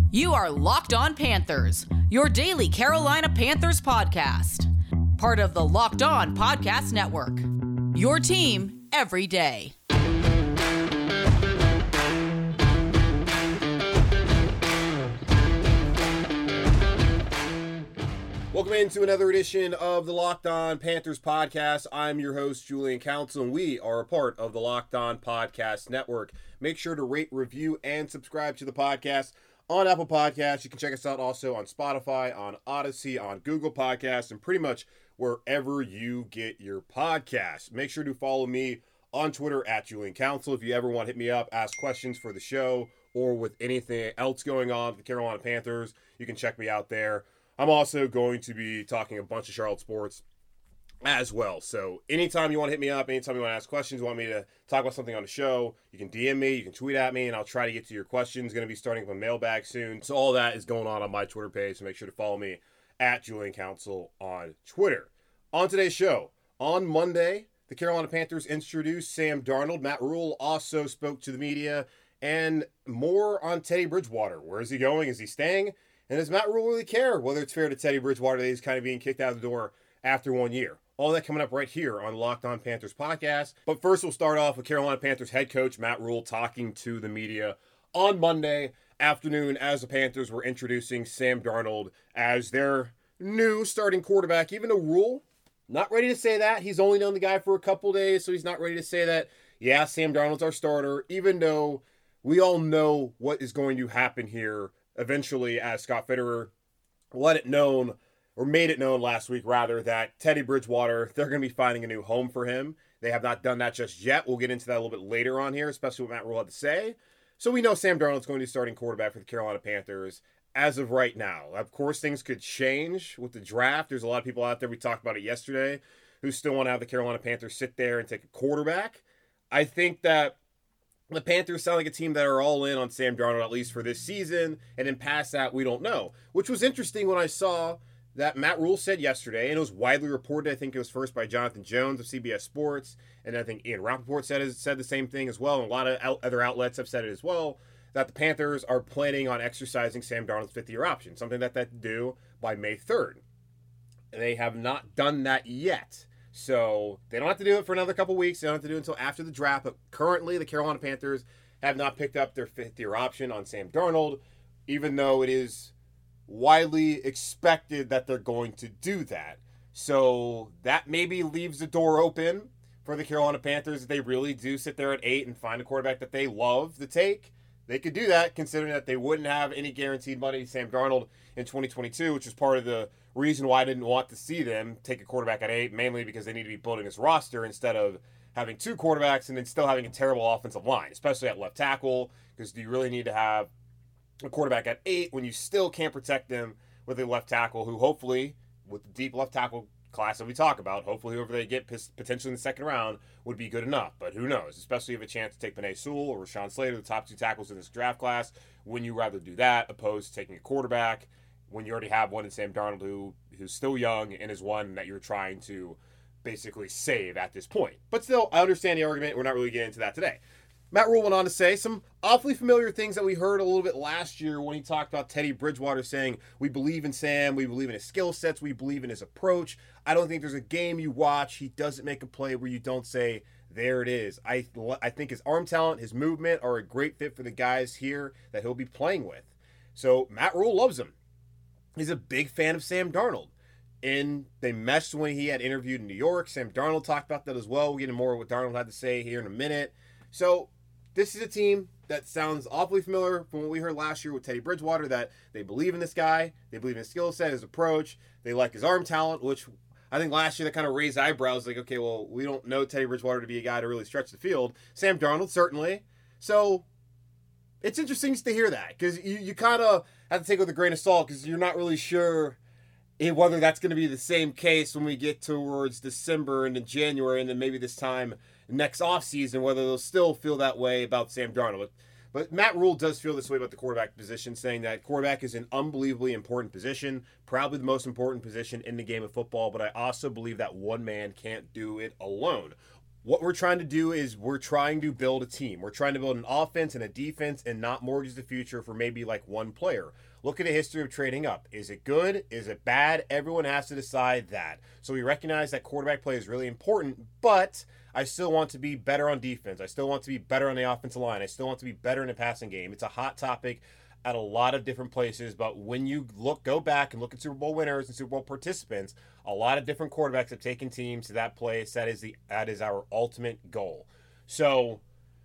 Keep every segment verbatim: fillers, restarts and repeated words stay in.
You are Locked On Panthers, your daily Carolina Panthers podcast. Part of the Locked On Podcast Network. Your team every day. Welcome into another edition of the Locked On Panthers podcast. I'm your host, Julian Council, and we are a part of the Locked On Podcast Network. Make sure to rate, review, and subscribe to the podcast on Apple Podcasts. You can check us out also on Spotify, on Odyssey, on Google Podcasts, and pretty much wherever you get your podcasts. Make sure to follow me on Twitter at Julian Council. If you ever want to hit me up, ask questions for the show, or with anything else going on with the Carolina Panthers, you can check me out there. I'm also going to be talking a bunch of Charlotte sports as well. So anytime you want to hit me up, anytime you want to ask questions, you want me to talk about something on the show, you can D M me, you can tweet at me, and I'll try to get to your questions. Going to be starting up a mailbag soon. So all that is going on on my Twitter page, so make sure to follow me at Julian Council on Twitter. On today's show, on Monday, the Carolina Panthers introduced Sam Darnold. Matt Rhule also spoke to the media, and more on Teddy Bridgewater. Where is he going? Is he staying? And does Matt Rhule really care whether it's fair to Teddy Bridgewater that he's kind of being kicked out of the door after one year? All that coming up right here on Locked On Panthers podcast. But first, we'll start off with Carolina Panthers head coach Matt Rhule talking to the media on Monday afternoon as the Panthers were introducing Sam Darnold as their new starting quarterback. Even though Rhule, not ready to say that. He's only known the guy for a couple days, so he's not ready to say that, yeah, Sam Darnold's our starter, even though we all know what is going to happen here eventually, as Scott Fitterer let it known, or made it known last week, rather, that Teddy Bridgewater, they're going to be finding a new home for him. They have not done that just yet. We'll get into that a little bit later on here, especially what Matt Rhule had to say. So we know Sam Darnold's going to be starting quarterback for the Carolina Panthers as of right now. Of course, things could change with the draft. There's a lot of people out there, we talked about it yesterday, who still want to have the Carolina Panthers sit there and take a quarterback. I think that the Panthers sound like a team that are all in on Sam Darnold, at least for this season, and then past that, we don't know. Which was interesting when I saw that Matt Rhule said yesterday, and it was widely reported. I think it was first by Jonathan Jones of C B S Sports, and I think Ian Rappaport said, said the same thing as well, and a lot of out, other outlets have said it as well, that the Panthers are planning on exercising Sam Darnold's fifth-year option, something that they do by May third. And they have not done that yet. So they don't have to do it for another couple weeks. They don't have to do it until after the draft. But currently, the Carolina Panthers have not picked up their fifth-year option on Sam Darnold, even though it is widely expected that they're going to do that. So that maybe leaves the door open for the Carolina Panthers if they really do sit there at eight and find a quarterback that they love to take. They could do that, considering that they wouldn't have any guaranteed money to Sam Darnold in twenty twenty-two, which is part of the reason why I didn't want to see them take a quarterback at eight, mainly because they need to be building this roster instead of having two quarterbacks and then still having a terrible offensive line, especially at left tackle, because do you really need to have a quarterback at eight when you still can't protect them with a left tackle who hopefully, with the deep left tackle class that we talk about, hopefully whoever they get potentially in the second round would be good enough. But who knows, especially if a chance to take Penei Sewell or Rashawn Slater, the top two tackles in this draft class, when you rather do that opposed to taking a quarterback when you already have one in Sam Darnold who who's still young and is one that you're trying to basically save at this point. But still, I understand the argument. We're not really getting into that today. Matt Rhule went on to say some awfully familiar things that we heard a little bit last year when he talked about Teddy Bridgewater saying, we believe in Sam, we believe in his skill sets, we believe in his approach. I don't think there's a game you watch, he doesn't make a play where you don't say, there it is. I, I think his arm talent, his movement are a great fit for the guys here that he'll be playing with. So Matt Rhule loves him. He's a big fan of Sam Darnold. And they meshed when he had interviewed in New York. Sam Darnold talked about that as well. We'll get into more of what Darnold had to say here in a minute. So this is a team that sounds awfully familiar from what we heard last year with Teddy Bridgewater, that they believe in this guy, they believe in his skill set, his approach, they like his arm talent, which I think last year that kind of raised eyebrows, like, okay, well, we don't know Teddy Bridgewater to be a guy to really stretch the field. Sam Darnold, certainly. So it's interesting to hear that, because you, you kind of have to take it with a grain of salt, because you're not really sure whether that's going to be the same case when we get towards December and then January, and then maybe this time next offseason, whether they'll still feel that way about Sam Darnold. But, but Matt Rhule does feel this way about the quarterback position, saying that quarterback is an unbelievably important position, probably the most important position in the game of football, but I also believe that one man can't do it alone. what we're trying to do is we're trying to build a team. We're trying to build an offense and a defense and not mortgage the future for maybe like one player. Look at the history of trading up. Is it good? Is it bad? Everyone has to decide that. So we recognize that quarterback play is really important, but I still want to be better on defense. I still want to be better on the offensive line. I still want to be better in the passing game. It's a hot topic at a lot of different places, but when you look, go back and look at Super Bowl winners and Super Bowl participants, a lot of different quarterbacks have taken teams to that place. That is the that is our ultimate goal. So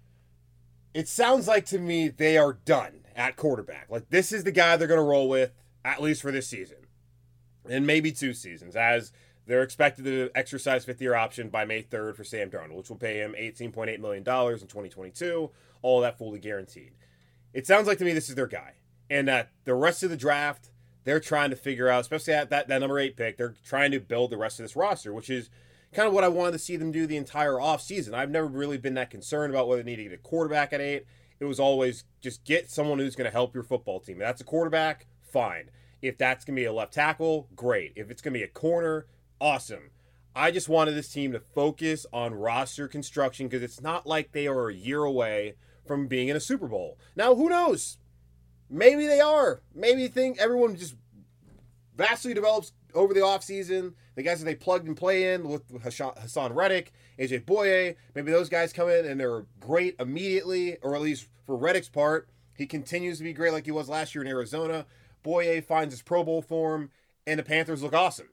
it sounds like to me they are done at quarterback. Like, this is the guy they're going to roll with, at least for this season, and maybe two seasons, as they're expected to exercise fifth-year option by May third for Sam Darnold, which will pay him eighteen point eight million dollars in twenty twenty-two, all of that fully guaranteed. It sounds like to me this is their guy, and that the rest of the draft, they're trying to figure out, especially at that, that number eight pick, they're trying to build the rest of this roster, which is kind of what I wanted to see them do the entire offseason. I've never really been that concerned about whether they need to get a quarterback at eight. It was always just get someone who's going to help your football team. If that's a quarterback, fine. If that's going to be a left tackle, great. If it's going to be a corner, awesome. I just wanted this team to focus on roster construction because it's not like they are a year away from being in a Super Bowl. Now, who knows? Maybe they are. Maybe think everyone just vastly develops over the offseason. The guys that they plugged and play in with Hassan Reddick, A J Boye, maybe those guys come in and they're great immediately, or at least for Reddick's part, he continues to be great like he was last year in Arizona. Boye finds his Pro Bowl form, and the Panthers look awesome.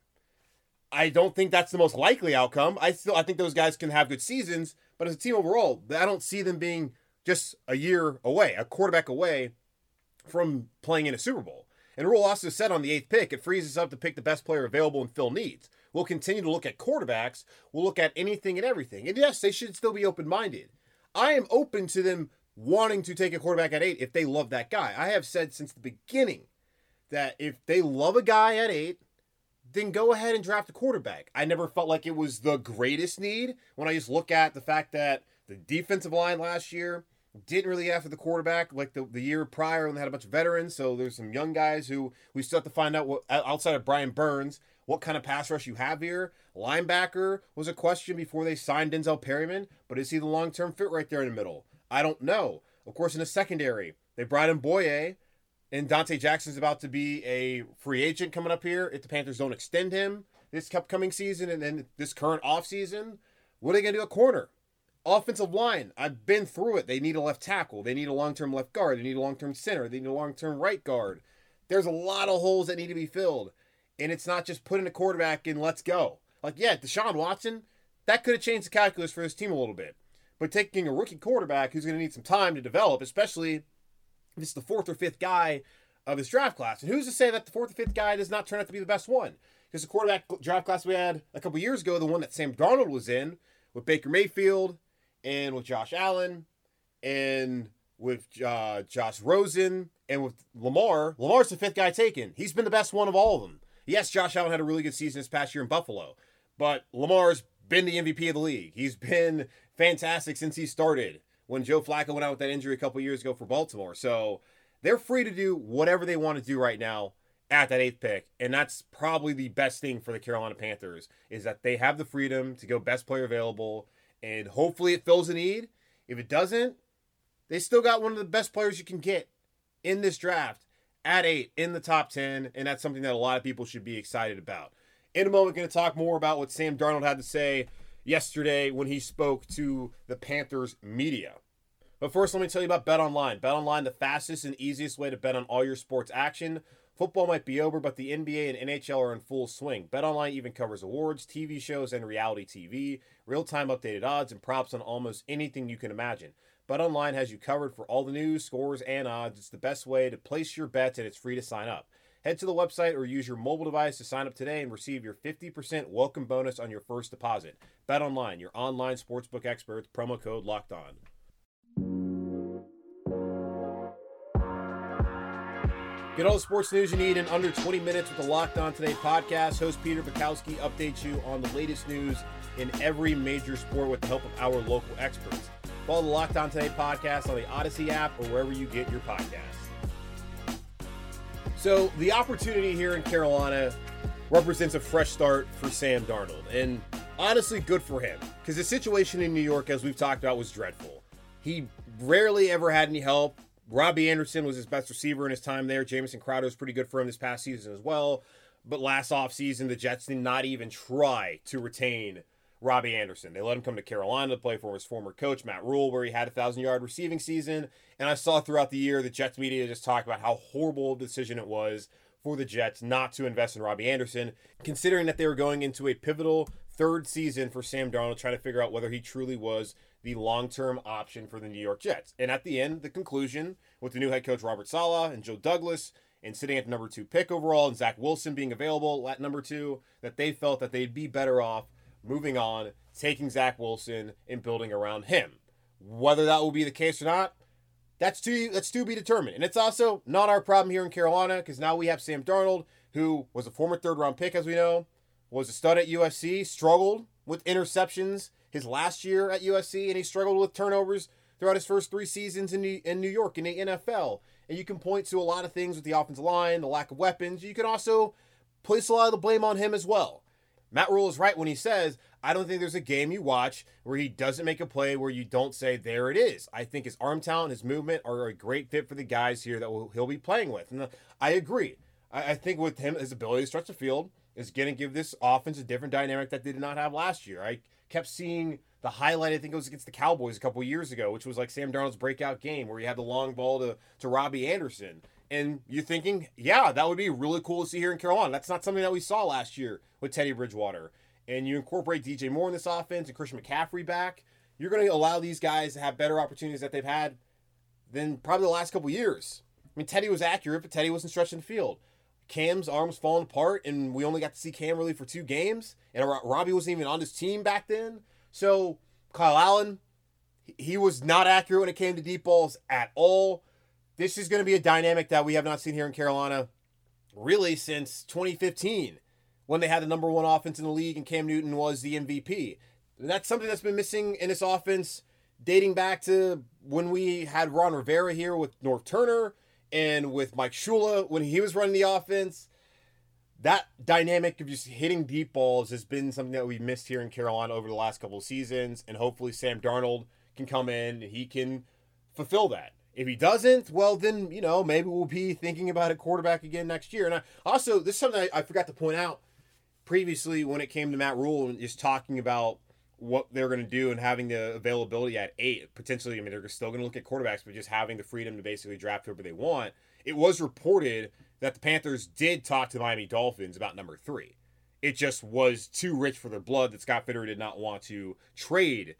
I don't think that's the most likely outcome. I still I think those guys can have good seasons, but as a team overall, I don't see them being just a year away, a quarterback away from playing in a Super Bowl. And Rule also said on the eighth pick, it frees us up to pick the best player available and fill needs. We'll continue to look at quarterbacks. We'll look at anything and everything. And yes, they should still be open-minded. I am open to them wanting to take a quarterback at eight if they love that guy. I have said since the beginning that if they love a guy at eight, then go ahead and draft a quarterback. I never felt like it was the greatest need when I just look at the fact that the defensive line last year didn't really after the quarterback like the, the year prior when they had a bunch of veterans. So there's some young guys who we still have to find out what outside of Brian Burns, what kind of pass rush you have here. Linebacker was a question before they signed Denzel Perryman, but is he the long-term fit right there in the middle? I don't know. Of course, in the secondary, they brought in Boye, and Dante Jackson's about to be a free agent coming up here. If the Panthers don't extend him this upcoming season and then this current offseason, what are they going to do at corner? Offensive line, I've been through it. They need a left tackle. They need a long-term left guard. They need a long-term center. They need a long-term right guard. There's a lot of holes that need to be filled. And it's not just putting a quarterback in, let's go. Like, yeah, Deshaun Watson, that could have changed the calculus for this team a little bit. But taking a rookie quarterback who's going to need some time to develop, especially if it's the fourth or fifth guy of his draft class. And who's to say that the fourth or fifth guy does not turn out to be the best one? Because the quarterback draft class we had a couple years ago, the one that Sam Darnold was in, with Baker Mayfield, and with Josh Allen, and with uh, Josh Rosen, and with Lamar. Lamar's the fifth guy taken. He's been the best one of all of them. Yes, Josh Allen had a really good season this past year in Buffalo, but Lamar's been the M V P of the league. He's been fantastic since he started when Joe Flacco went out with that injury a couple years ago for Baltimore. So they're free to do whatever they want to do right now at that eighth pick, and that's probably the best thing for the Carolina Panthers, is that they have the freedom to go best player available. And hopefully it fills a need. If it doesn't, they still got one of the best players you can get in this draft at eight in the top ten. And that's something that a lot of people should be excited about. In a moment, we're going to talk more about what Sam Darnold had to say yesterday when he spoke to the Panthers media. But first, let me tell you about BetOnline. BetOnline, the fastest and easiest way to bet on all your sports action. Football might be over, but the N B A and N H L are in full swing. BetOnline even covers awards, T V shows, and reality T V, real-time updated odds, and props on almost anything you can imagine. BetOnline has you covered for all the news, scores, and odds. It's the best way to place your bets, and it's free to sign up. Head to the website or use your mobile device to sign up today and receive your fifty percent welcome bonus on your first deposit. BetOnline, your online sportsbook experts, promo code Locked On. Get all the sports news you need in under twenty minutes with the Locked On Today podcast. Host Peter Bukowski updates you on the latest news in every major sport with the help of our local experts. Follow the Locked On Today podcast on the Odyssey app or wherever you get your podcasts. So the opportunity here in Carolina represents a fresh start for Sam Darnold, and honestly, good for him. Because the situation in New York, as we've talked about, was dreadful. He rarely ever had any help. Robbie Anderson was his best receiver in his time there. Jamison Crowder was pretty good for him this past season as well. But last offseason, the Jets did not even try to retain Robbie Anderson. They let him come to Carolina to play for his former coach, Matt Rule, where he had a one thousand-yard receiving season. And I saw throughout the year the Jets media just talked about how horrible a decision it was for the Jets not to invest in Robbie Anderson, considering that they were going into a pivotal third season for Sam Darnold, trying to figure out whether he truly was the long-term option for the New York Jets. And at the end, the conclusion, with the new head coach Robert Saleh and Joe Douglas, and sitting at the number two pick overall, and Zach Wilson being available at number two, that they felt that they'd be better off moving on, taking Zach Wilson, and building around him. Whether that will be the case or not, that's to that's to be determined. And it's also not our problem here in Carolina, because now we have Sam Darnold, who was a former third-round pick, as we know, was a stud at U S C, struggled with interceptions his last year at U S C, and he struggled with turnovers throughout his first three seasons in New, in New York in the N F L. And you can point to a lot of things with the offensive line, the lack of weapons. You can also place a lot of the blame on him as well. Matt Rule is right when he says, I don't think there's a game you watch where he doesn't make a play where you don't say, there it is. I think his arm talent, his movement are a great fit for the guys here that will, he'll be playing with. And I agree. I, I think with him, his ability to stretch the field is going to give this offense a different dynamic that they did not have last year. I kept seeing the highlight, I think it was against the Cowboys a couple years ago, which was like Sam Darnold's breakout game where he had the long ball to, to Robbie Anderson. And you're thinking, yeah, that would be really cool to see here in Carolina. That's not something that we saw last year with Teddy Bridgewater. And you incorporate D J Moore in this offense and Christian McCaffrey back, you're going to allow these guys to have better opportunities that they've had than probably the last couple years. I mean, Teddy was accurate, but Teddy wasn't stretching the field. Cam's arm was falling apart, and we only got to see Cam really for two games. And Robbie wasn't even on his team back then. So Kyle Allen, he was not accurate when it came to deep balls at all. This is going to be a dynamic that we have not seen here in Carolina really since twenty fifteen, when they had the number one offense in the league and Cam Newton was the M V P. And that's something that's been missing in this offense dating back to when we had Ron Rivera here with North Turner and with Mike Shula when he was running the offense. That dynamic of just hitting deep balls has been something that we've missed here in Carolina over the last couple of seasons, and hopefully Sam Darnold can come in and he can fulfill that. If he doesn't, well, then, you know, maybe we'll be thinking about a quarterback again next year. And I also, this is something I, I forgot to point out previously when it came to Matt Rule and just talking about what they're going to do and having the availability at eight, potentially. I mean, they're still going to look at quarterbacks, but just having the freedom to basically draft whoever they want. It was reported that the Panthers did talk to the Miami Dolphins about number three. It just was too rich for their blood that Scott Fitterer did not want to trade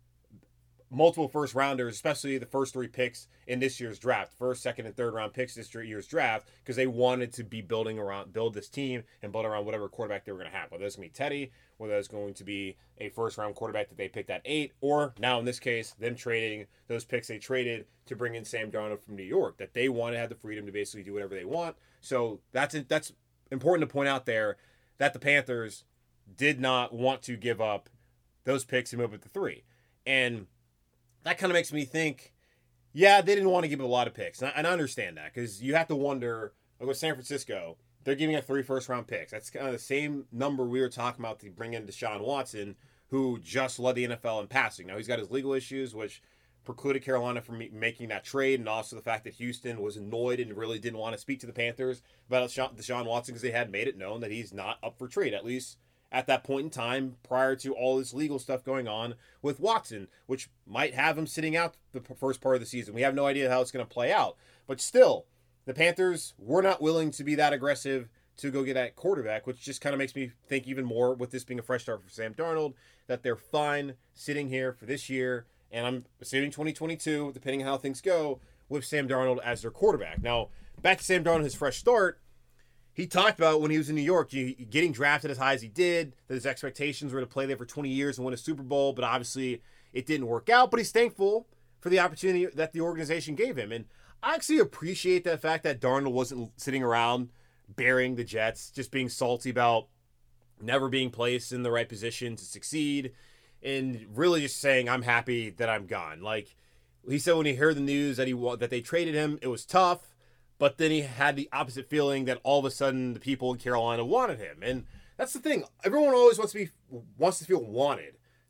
multiple first rounders, especially the first three picks in this year's draft, first, second, and third round picks this year's draft, because they wanted to be building around, build this team and build around whatever quarterback they were going to have. Whether it's going to be Teddy, whether it's going to be a first round quarterback that they picked at eight, or now in this case, them trading those picks they traded to bring in Sam Darnold from New York, that they want to have the freedom to basically do whatever they want. So that's that's important to point out there, that the Panthers did not want to give up those picks and move it to three. And that kind of makes me think, yeah, they didn't want to give up a lot of picks. And I, and I understand that, because you have to wonder, like with San Francisco, they're giving up three first-round picks. That's kind of the same number we were talking about to bring in Deshaun Watson, who just led the N F L in passing. Now, he's got his legal issues, which precluded Carolina from making that trade, and also the fact that Houston was annoyed and really didn't want to speak to the Panthers about Deshaun Watson because they had made it known that he's not up for trade, at least at that point in time, prior to all this legal stuff going on with Watson, which might have him sitting out the first part of the season. We have no idea how it's going to play out. But still, the Panthers were not willing to be that aggressive to go get that quarterback, which just kind of makes me think even more, with this being a fresh start for Sam Darnold, that they're fine sitting here for this year, and I'm assuming twenty twenty-two, depending on how things go, with Sam Darnold as their quarterback. Now, back to Sam Darnold, his fresh start. He talked about when he was in New York, getting drafted as high as he did, that his expectations were to play there for twenty years and win a Super Bowl, but obviously it didn't work out. But he's thankful for the opportunity that the organization gave him. And I actually appreciate the fact that Darnold wasn't sitting around burying the Jets, just being salty about never being placed in the right position to succeed, and really just saying, I'm happy that I'm gone. Like he said when he heard the news that he that they traded him, it was tough. But then he had the opposite feeling that all of a sudden the people in Carolina wanted him. And that's the thing. Everyone always wants to be wants to feel wanted.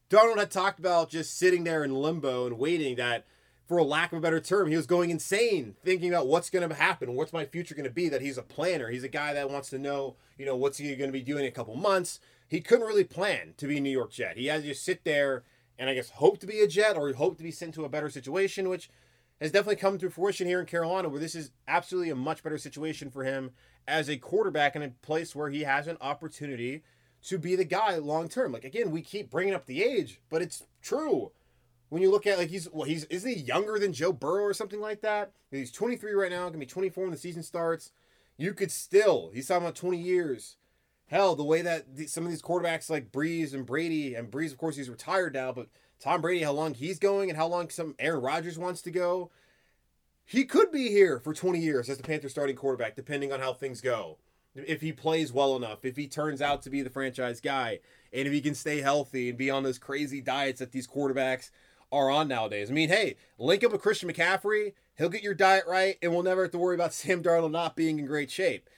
Darnold had talked about just sitting there in limbo and waiting, that, for a lack of a better term, he was going insane, thinking about what's going to happen, what's my future going to be, that he's a planner. He's a guy that wants to know, you know, what's he going to be doing in a couple months. He couldn't really plan to be a New York Jet. He had to just sit there and, I guess, hope to be a Jet, or hope to be sent to a better situation, which has definitely come to fruition here in Carolina, where this is absolutely a much better situation for him as a quarterback in a place where he has an opportunity to be the guy long term. Like, again, we keep bringing up the age, but it's true. When you look at, like, he's, well, he's, isn't he younger than Joe Burrow or something like that? He's twenty-three right now, gonna be twenty-four when the season starts. You could still, he's talking about twenty years. Hell, the way that the, some of these quarterbacks like Breeze and Brady, and Breeze, of course, he's retired now, but Tom Brady, how long he's going and how long some Aaron Rodgers wants to go. He could be here for twenty years as the Panthers starting quarterback, depending on how things go. If he plays well enough, if he turns out to be the franchise guy, and if he can stay healthy and be on those crazy diets that these quarterbacks are on nowadays. I mean, hey, link up with Christian McCaffrey, he'll get your diet right, and we'll never have to worry about Sam Darnold not being in great shape.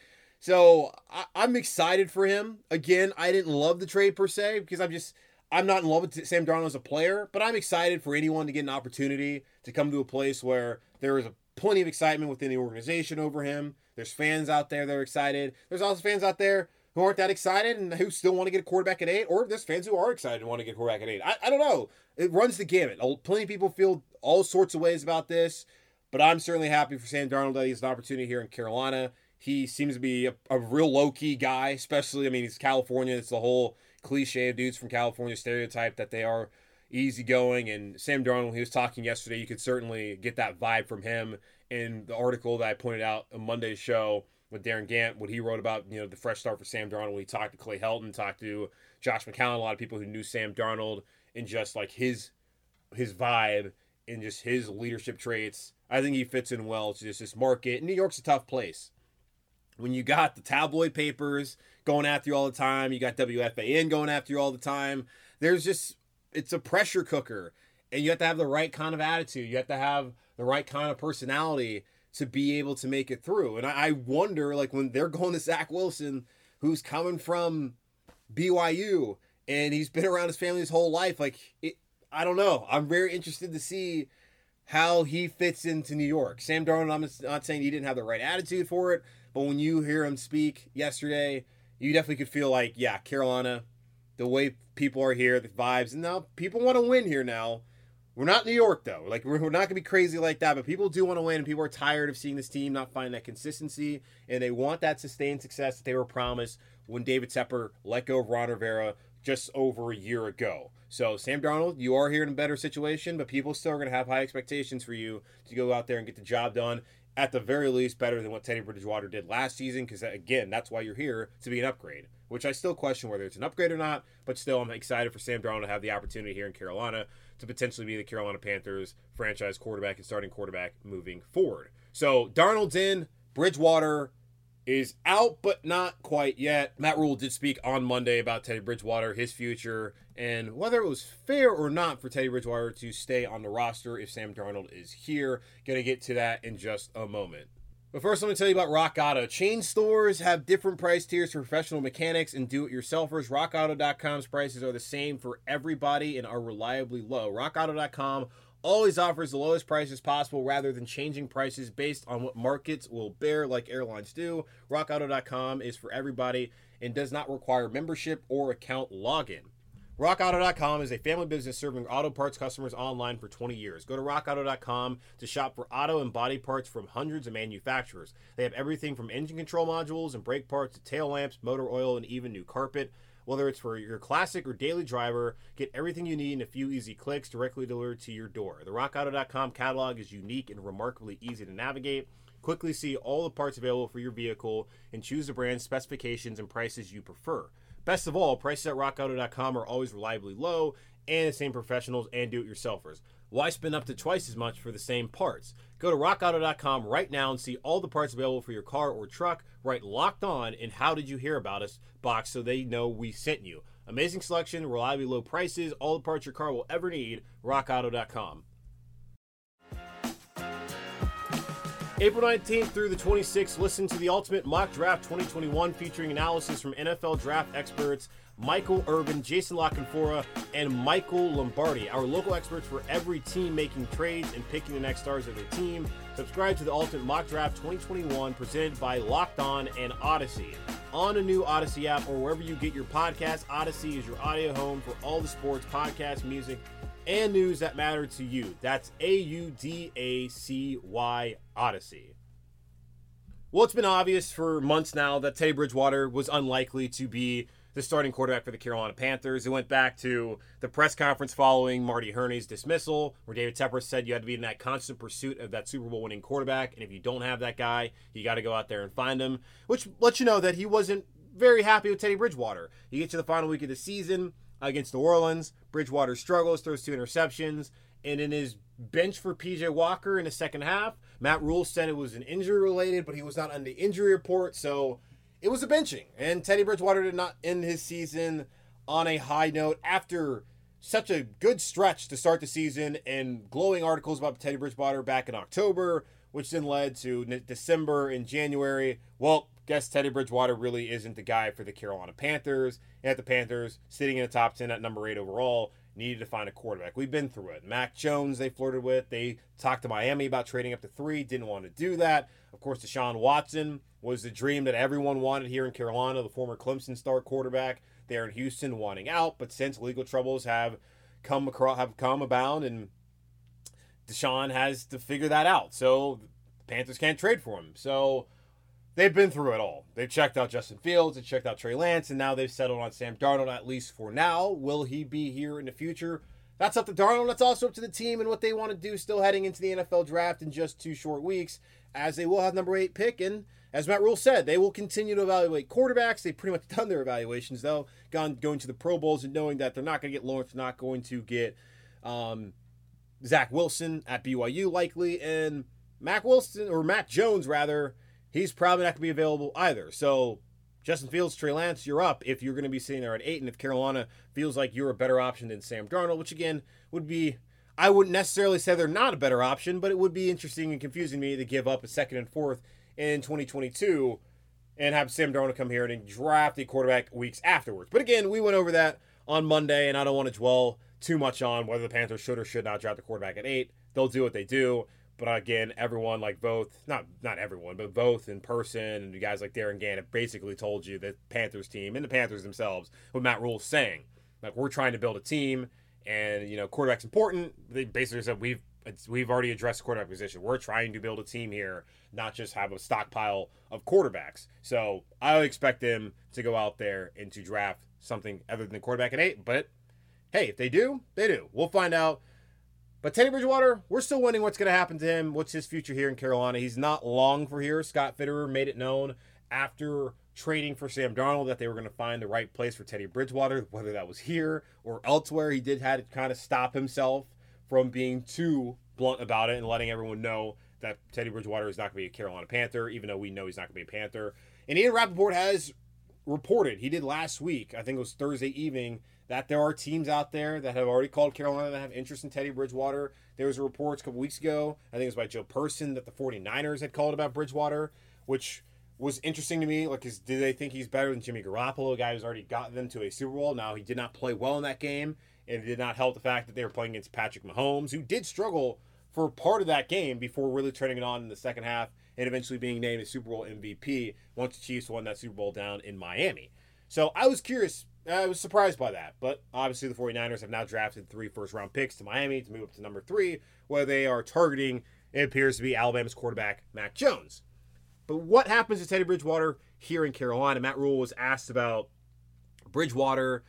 So I, I'm excited for him. Again, I didn't love the trade per se, because I'm just, I'm not in love with Sam Darnold as a player, but I'm excited for anyone to get an opportunity to come to a place where there is a plenty of excitement within the organization over him. There's fans out there that are excited. There's also fans out there who aren't that excited and who still want to get a quarterback at eight, or there's fans who are excited and want to get a quarterback at eight. I, I don't know. It runs the gamut. Plenty of people feel all sorts of ways about this, but I'm certainly happy for Sam Darnold that he has an opportunity here in Carolina. He seems to be a, a real low-key guy, especially, I mean, he's California. It's the whole cliche of dudes from California stereotype that they are easygoing. And Sam Darnold, he was talking yesterday, you could certainly get that vibe from him in the article that I pointed out on Monday's show with Darren Gant, what he wrote about, you know, the fresh start for Sam Darnold. He talked to Clay Helton, talked to Josh McCown, a lot of people who knew Sam Darnold, and just like his his vibe and just his leadership traits. I think he fits in well to just this market. New York's a tough place. When you got the tabloid papers going after you all the time, you got W F A N going after you all the time, there's just, it's a pressure cooker. And you have to have the right kind of attitude. You have to have the right kind of personality to be able to make it through. And I wonder, like, when they're going to Zach Wilson, who's coming from B Y U, and he's been around his family his whole life, like, it, I don't know. I'm very interested to see how he fits into New York. Sam Darnold, I'm not saying he didn't have the right attitude for it, but when you hear him speak yesterday, you definitely could feel like, yeah, Carolina, the way people are here, the vibes, and now people want to win here now. We're not New York, though. Like, we're, we're not going to be crazy like that, but people do want to win, and people are tired of seeing this team not find that consistency, and they want that sustained success that they were promised when David Tepper let go of Ron Rivera just over a year ago. So, Sam Darnold, you are here in a better situation, but people still are going to have high expectations for you to go out there and get the job done, at the very least better than what Teddy Bridgewater did last season, because, again, that's why you're here, to be an upgrade, which I still question whether it's an upgrade or not, but still I'm excited for Sam Darnold to have the opportunity here in Carolina to potentially be the Carolina Panthers franchise quarterback and starting quarterback moving forward. So Darnold's in, Bridgewater is out, but not quite yet. Matt Rule did speak on Monday about Teddy Bridgewater, his future, and whether it was fair or not for Teddy Bridgewater to stay on the roster if Sam Darnold is here. Gonna get to that in just a moment. But first, let me tell you about Rock Auto. Chain stores have different price tiers for professional mechanics and do-it-yourselfers. rock auto dot com's prices are the same for everybody and are reliably low. rock auto dot com always offers the lowest prices possible rather than changing prices based on what markets will bear like airlines do. rock auto dot com is for everybody and does not require membership or account login. rock auto dot com is a family business serving auto parts customers online for twenty years. Go to rock auto dot com to shop for auto and body parts from hundreds of manufacturers. They have everything from engine control modules and brake parts to tail lamps, motor oil, and even new carpet. Whether it's for your classic or daily driver, get everything you need in a few easy clicks directly delivered to your door. The rock auto dot com catalog is unique and remarkably easy to navigate. Quickly see all the parts available for your vehicle and choose the brand, specifications, and prices you prefer. Best of all, prices at rock auto dot com are always reliably low and the same professionals and do-it-yourselfers. Why spend up to twice as much for the same parts? Go to rock auto dot com right now and see all the parts available for your car or truck. Write Locked On in How Did You Hear About Us box so they know we sent you. Amazing selection, reliably low prices, all the parts your car will ever need. rock auto dot com. April nineteenth through the twenty-sixth, listen to the Ultimate Mock Draft twenty twenty-one featuring analysis from N F L draft experts Michael Irvin, Jason LaCanfora, and Michael Lombardi, our local experts for every team making trades and picking the next stars of their team. Subscribe to the Ultimate Mock Draft twenty twenty-one presented by Locked On and Odyssey. On a new Odyssey app or wherever you get your podcasts, Odyssey is your audio home for all the sports, podcasts, music, and news that matter to you. That's A U D A C Y, Odyssey. Well, it's been obvious for months now that Teddy Bridgewater was unlikely to be the starting quarterback for the Carolina Panthers. It went back to the press conference following Marty Hurney's dismissal, where David Tepper said you had to be in that constant pursuit of that Super Bowl winning quarterback, and if you don't have that guy, you got to go out there and find him, which lets you know that he wasn't very happy with Teddy Bridgewater. You get to the final week of the season against New Orleans, Bridgewater struggles, throws two interceptions, and in his bench for P J Walker in the second half, Matt Rule said it was an injury related, but he was not on the injury report, so it was a benching. And Teddy Bridgewater did not end his season on a high note after such a good stretch to start the season and glowing articles about Teddy Bridgewater back in October, which then led to December and January. Well, guess Teddy Bridgewater really isn't the guy for the Carolina Panthers. And the Panthers, sitting in the top ten at number eight overall, needed to find a quarterback. We've been through it. Mac Jones, they flirted with. They talked to Miami about trading up to three. Didn't want to do that. Of course, Deshaun Watson was the dream that everyone wanted here in Carolina, the former Clemson star quarterback. They're in Houston wanting out, but since legal troubles have come across, have come abound, and Deshaun has to figure that out. So the Panthers can't trade for him. So they've been through it all. They've checked out Justin Fields, they checked out Trey Lance, and now they've settled on Sam Darnold, at least for now. Will he be here in the future? That's up to Darnold. That's also up to the team and what they want to do still heading into the N F L draft in just two short weeks, as they will have number eight pick. And as Matt Rule said, they will continue to evaluate quarterbacks. They've pretty much done their evaluations, though, gone going to the Pro Bowls and knowing that they're not going to get Lawrence, not going to get um, Zach Wilson at B Y U likely, and Mac Wilson, or Mac Jones rather, he's probably not going to be available either. So Justin Fields, Trey Lance, you're up if you're going to be sitting there at eight, and if Carolina feels like you're a better option than Sam Darnold, which again would be, I wouldn't necessarily say they're not a better option, but it would be interesting and confusing me to give up a second and fourth in twenty twenty-two and have Sam Darnold come here and draft a quarterback weeks afterwards. But again, we went over that on Monday, and I don't want to dwell too much on whether the Panthers should or should not draft a quarterback at eight. They'll do what they do. But again, everyone like both, not not everyone, but both in person, and you guys like Darren Gannett basically told you that Panthers team and the Panthers themselves, what Matt Rule's saying, like, we're trying to build a team, and you know, quarterback's important. They basically said we've it's, we've already addressed the quarterback position. We're trying to build a team here, not just have a stockpile of quarterbacks. So I would expect them to go out there and to draft something other than quarterback at eight. But hey, if they do, they do. We'll find out. But Teddy Bridgewater, we're still wondering what's going to happen to him. What's his future here in Carolina? He's not long for here. Scott Fitterer made it known after trading for Sam Darnold that they were going to find the right place for Teddy Bridgewater, whether that was here or elsewhere. He did have to kind of stop himself from being too blunt about it and letting everyone know that Teddy Bridgewater is not going to be a Carolina Panther, even though we know he's not going to be a Panther. And Ian Rappaport has reported, he did last week, I think it was Thursday evening, that there are teams out there that have already called Carolina that have interest in Teddy Bridgewater. There was reports a couple weeks ago, I think it was by Joe Person, that the 49ers had called about Bridgewater, which was interesting to me. Like, is, do they think he's better than Jimmy Garoppolo, a guy who's already gotten them to a Super Bowl? Now, he did not play well in that game, and it did not help the fact that they were playing against Patrick Mahomes, who did struggle for part of that game before really turning it on in the second half and eventually being named a Super Bowl M V P once the Chiefs won that Super Bowl down in Miami. So I was curious. I was surprised by that. But obviously the 49ers have now drafted three first-round picks to Miami to move up to number three, where they are targeting, it appears to be, Alabama's quarterback, Mac Jones. But what happens to Teddy Bridgewater here in Carolina? Matt Rule was asked about Bridgewater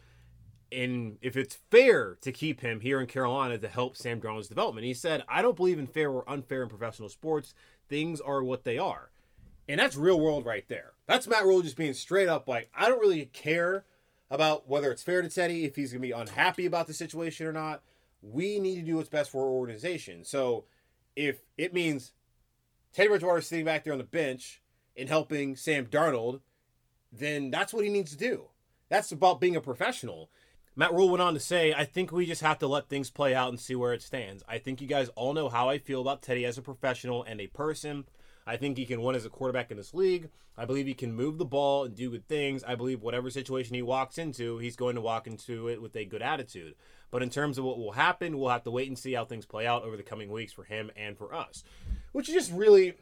and if it's fair to keep him here in Carolina to help Sam Darnold's development. He said, I don't believe in fair or unfair in professional sports. Things are what they are. And that's real world right there. That's Matt Rule just being straight up like, I don't really care about whether it's fair to Teddy, if he's going to be unhappy about the situation or not. We need to do what's best for our organization. So if it means Teddy Bridgewater sitting back there on the bench and helping Sam Darnold, then that's what he needs to do. That's about being a professional. Matt Rule went on to say, I think we just have to let things play out and see where it stands. I think you guys all know how I feel about Teddy as a professional and a person. I think he can win as a quarterback in this league. I believe he can move the ball and do good things. I believe whatever situation he walks into, he's going to walk into it with a good attitude. But in terms of what will happen, we'll have to wait and see how things play out over the coming weeks for him and for us. Which is just really,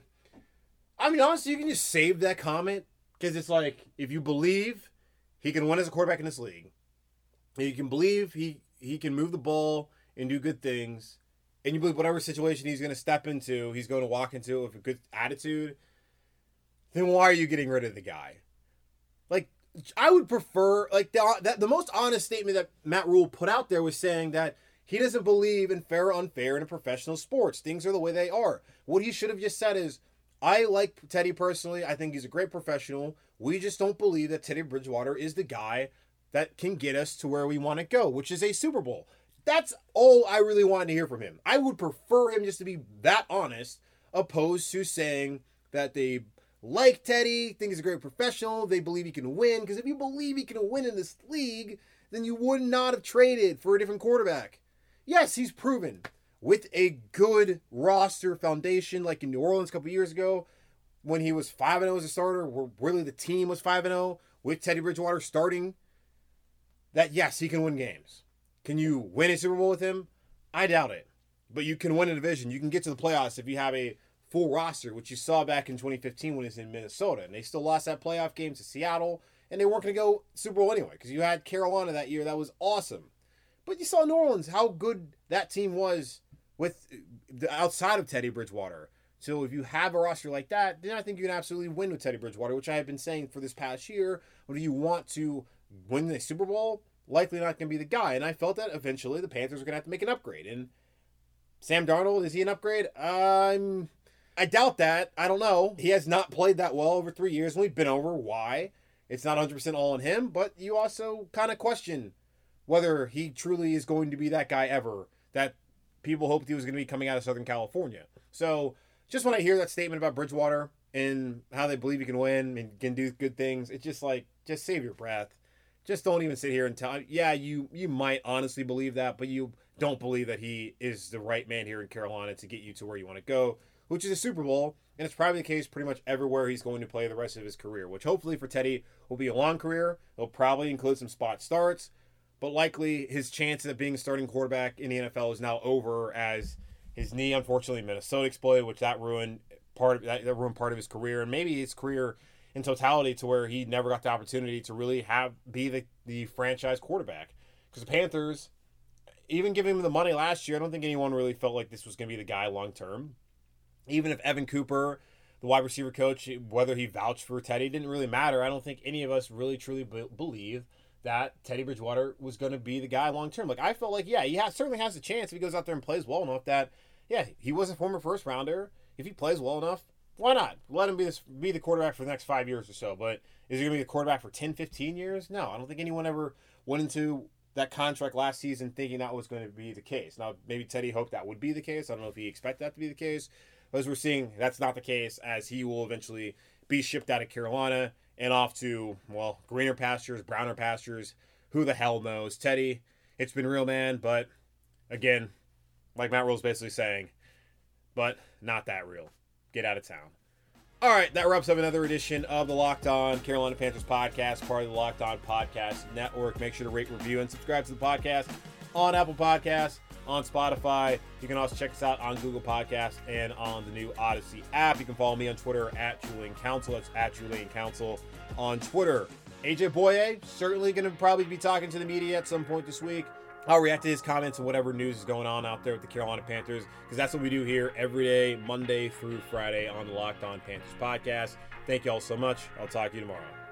I mean, honestly, you can just save that comment, because it's like, if you believe he can win as a quarterback in this league, and you can believe he, he can move the ball and do good things, and you believe whatever situation he's going to step into, he's going to walk into it with a good attitude, then why are you getting rid of the guy? Like, I would prefer, like, the, the, the most honest statement that Matt Rhule put out there was saying that he doesn't believe in fair or unfair in professional sports. Things are the way they are. What he should have just said is, I like Teddy personally. I think he's a great professional. We just don't believe that Teddy Bridgewater is the guy that can get us to where we want to go, which is a Super Bowl. That's all I really wanted to hear from him. I would prefer him just to be that honest, opposed to saying that they like Teddy, think he's a great professional, they believe he can win. Because if you believe he can win in this league, then you would not have traded for a different quarterback. Yes, he's proven with a good roster foundation, like in New Orleans a couple years ago, when he was five and oh as a starter, where really the team was five and oh, with Teddy Bridgewater starting, that yes, he can win games. Can you win a Super Bowl with him? I doubt it. But you can win a division. You can get to the playoffs if you have a full roster, which you saw back in twenty fifteen when he was in Minnesota. And they still lost that playoff game to Seattle, and they weren't going to go Super Bowl anyway, because you had Carolina that year. That was awesome. But you saw New Orleans, how good that team was with the outside of Teddy Bridgewater. So if you have a roster like that, then I think you can absolutely win with Teddy Bridgewater, which I have been saying for this past year. But if you want to win the Super Bowl, likely not going to be the guy. And I felt that eventually the Panthers are going to have to make an upgrade. And Sam Darnold, is he an upgrade? Um, I doubt that. I don't know. He has not played that well over three years, and we've been over why. It's not one hundred percent all on him, but you also kind of question whether he truly is going to be that guy ever that people hoped he was going to be coming out of Southern California. So just when I hear that statement about Bridgewater and how they believe he can win and can do good things, it's just like, just save your breath. Just don't even sit here and tell, yeah, you, you might honestly believe that, but you don't believe that he is the right man here in Carolina to get you to where you want to go, which is a Super Bowl. And it's probably the case pretty much everywhere he's going to play the rest of his career, which hopefully for Teddy will be a long career. It'll probably include some spot starts, but likely his chance of being a starting quarterback in the N F L is now over, as his knee, unfortunately, in Minnesota exploded, which that ruined part of that, that ruined part of his career, and maybe his career in totality, to where he never got the opportunity to really have be the, the franchise quarterback. Because the Panthers, even giving him the money last year, I don't think anyone really felt like this was going to be the guy long term. Even if Evan Cooper, the wide receiver coach, whether he vouched for Teddy, didn't really matter. I don't think any of us really truly be- believe that Teddy Bridgewater was going to be the guy long term. Like, I felt like, yeah, he has, certainly has a chance if he goes out there and plays well enough that, yeah, he was a former first rounder. If he plays well enough, why not? Let him be this, be the quarterback for the next five years or so. But is he going to be the quarterback for ten, fifteen years? No, I don't think anyone ever went into that contract last season thinking that was going to be the case. Now, maybe Teddy hoped that would be the case. I don't know if he expected that to be the case. But as we're seeing, that's not the case, as he will eventually be shipped out of Carolina and off to, well, greener pastures, browner pastures. Who the hell knows? Teddy, it's been real, man, but again, like Matt Rhule's basically saying, but not that real. Get out of town. All right, that wraps up another edition of the Locked On Carolina Panthers podcast, part of the Locked On Podcast Network. Make sure to rate, review, and subscribe to the podcast on Apple Podcasts, on Spotify. You can also check us out on Google Podcasts and on the new Odyssey app. You can follow me on Twitter at Julian Council. That's at Julian Council on Twitter. A J Boye, certainly going to probably be talking to the media at some point this week. I'll react to his comments and whatever news is going on out there with the Carolina Panthers, because that's what we do here every day, Monday through Friday on the Locked On Panthers podcast. Thank you all so much. I'll talk to you tomorrow.